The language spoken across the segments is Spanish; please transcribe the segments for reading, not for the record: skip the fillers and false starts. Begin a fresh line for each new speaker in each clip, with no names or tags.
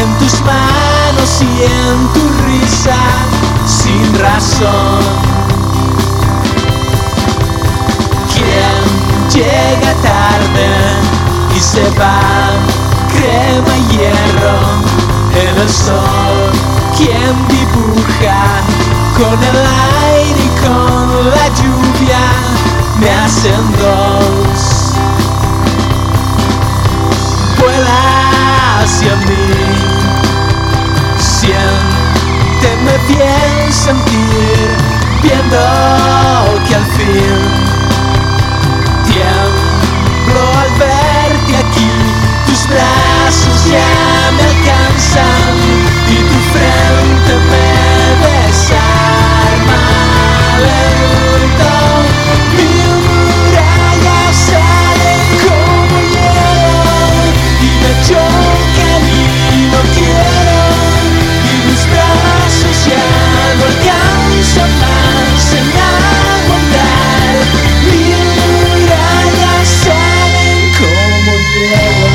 en tus manos y en tu risa sin razón. Quien llega tarde y se va, crema y hierro en el sol. Quien dibuja con el aire y con la lluvia, me hacen dos. Vuela hacia mí, siénteme bien sentir, viendo que al fin tiemblo al verte aquí. Tus brazos ya me alcanzan y tu frente me desarma lento. Mil murallas salen como hielo y me chocan y no quiero, y mis brazos ya no alcanzan más en aguantar. Mil murallas salen como hielo.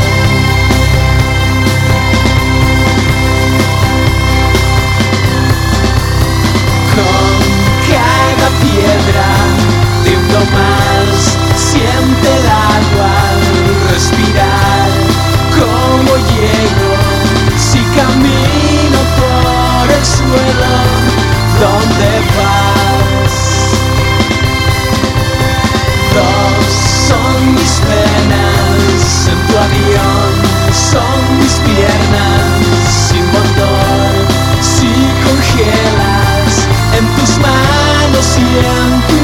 Con cada piedra te hundo más, siente el agua al respirar. Como llego si camino por el suelo? ¿Dónde vas? Dos son mis penas en tu avión, son mis piernas sin motor. Si congelas en tus manos y en tu